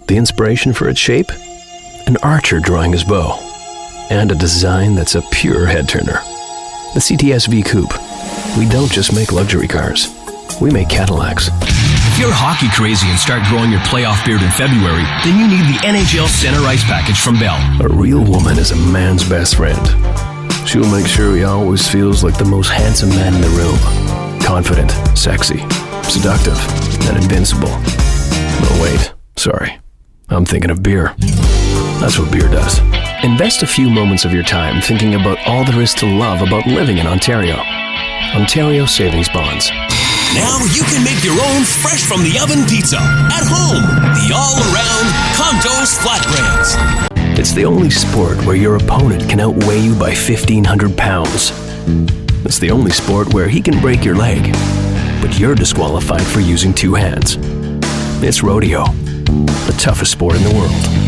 The inspiration for its shape? An archer drawing his bow. And a design that's a pure head-turner. The CTS V Coupe. We don't just make luxury cars. We make Cadillacs. If you're hockey crazy and start growing your playoff beard in February, then you need the NHL Center Ice Package from Bell. A real woman is a man's best friend. She'll make sure he always feels like the most handsome man in the room. Confident, sexy, seductive, and invincible. Oh wait, sorry. I'm thinking of beer. That's what beer does. Invest a few moments of your time thinking about all there is to love about living in Ontario. Ontario Savings Bonds. Now you can make your own fresh from the oven pizza at home. The all-around Contos Flatbreads. It's the only sport where your opponent can outweigh you by 1,500 pounds. It's the only sport where he can break your leg, but you're disqualified for using two hands. It's rodeo, the toughest sport in the world.